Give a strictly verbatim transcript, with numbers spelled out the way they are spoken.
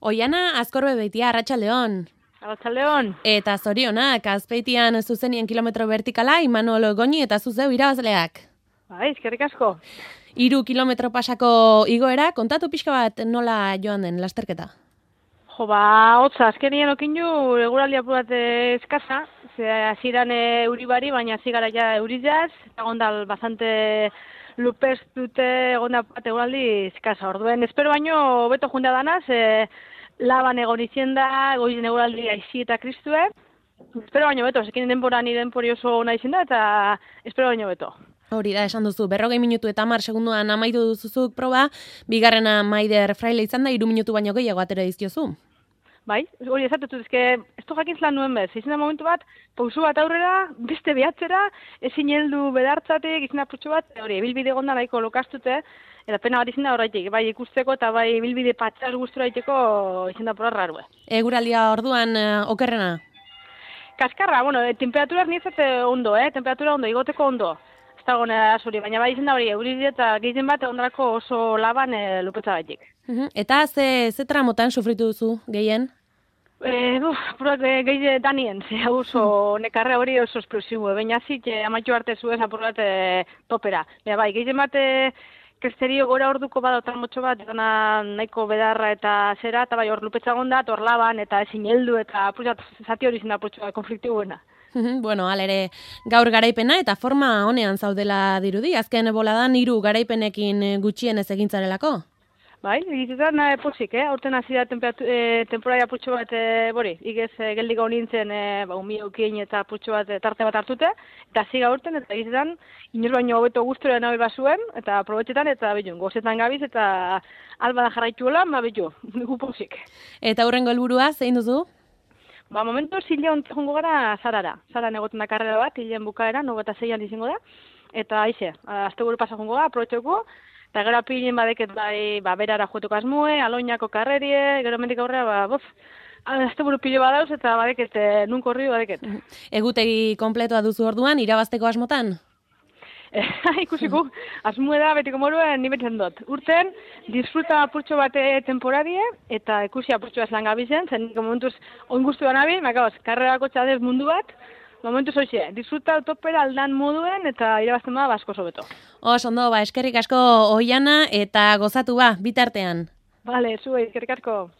Oiana Azkorbe Beitia, Arratsaldeon. Arratsaldeon. Eta zorionak, Azpeitian zuzenien kilometro vertikala, Imanol Goñi eta zuzeu irabazleak. Bai, eskerrik asko. Hiru kilometro pasako igoera, kontatu pixka bat nola joan den lasterketa? Jo, ba, hotza, azkenien okinu eguraldi apur bat eskasa, ze hasieran euri bari, baina hasi gara ja eurizaz, eta gondal bastante lupez dute egonda bat eguraldi eskasa. Orduen, espero baino beto junda danaz, e, laban egon izien da, goizen eguraldi aizi eta kristue. Espero baino beto, zekin denbora ni denpori oso ona izin da, eta espero baino beto. Hori da, esan duzu, berrogei minutu eta hamar segunduan amaitu duzuzuk proba, bigarrena Maider Fraile izan da, hiru minutu baino gehiago atera dizkiozu. Bai, hori esatetu, ezke, ez du jakin zelan nuen bez, izin da momentu bat, pausu bat aurrera, beste behatzera, ezin heldu bedartzatik, izin da putxo bat, hori, bilbide gonda nahiko lokastute, eta pena bat izin da horreitik, bai ikusteko eta bai bilbide patxar guztura iteko izin da porra rarue. Eguraldia orduan uh, okerrena? Kaskarra, bueno, e, temperaturak nintzate ondo, eh? Temperatura ondo, igoteko ondo. Ez da gona azuri, baina bai izin da hori, euride eta gehien bat ondarako oso laban e, lupetza baitik. Uh-huh. Eta ze, ze tramotan sufritu duzu gehien? Eh, uf, apurat gehi danien, ze oso nekarre hori oso esplosibo, baina zik eh, amaitu arte zuez apurat eh, topera. Baina bai, gehi bat eh, kresterio gora orduko bada otramotxo bat, dana nahiko bedarra eta zera, eta bai hor lupetza gondat, hor laban, eta ezin heldu, eta apurat zati hori zinda apurtxo konfliktibuena. Bueno, alere, gaur garaipena eta forma honean zaudela dirudi, azken boladan hiru garaipenekin gutxienez egintzarelako? Bai, egitetan nahi pozik, eh? Horten hasi da e, temporaria putxo bat, e, bori, igez e, geldik hau nintzen, e, ba, umi eukien eta putxo bat, e, tarte bat hartute, eta hasi gaurten, eta egitetan, inor baino hobeto guztura nahi bazuen, eta probetxetan, eta bilun, gozetan gabiz, eta alba da jarraitu holan, ba, bilun, gu pozik. Eta hurrengo helburua zein duzu? Ba, momentu zilean jongo gara Zarara. Zaran egoten da karrera bat, hilean bukaera, nogo eta zeian izango da, eta aize, azte buru pasa jongo da, aprobetxeko, eta gero apilin badeket bai, ba, berara joetuko asmue, aloinako karrerie, gero mendik aurrera, ba, bof, azte buru pilo badauz, eta badeket, nun korri badeket. Egutegi kompletua duzu orduan, irabazteko asmotan? Ikusiko, asmue da, betiko moruen, ni betzen dut. Urten, disfruta apurtxo bate temporadie, eta ikusi apurtxo ez langabizen, zen momentuz oin guztu da nabil, makaoz, karrerako txadez mundu bat, momentu zoize, disfruta topera aldan moduen eta irabazten ba asko sobeto. Os, ondo, ba, eskerrik asko Oiana eta gozatu ba, bitartean. Vale, zuei, eskerrik asko.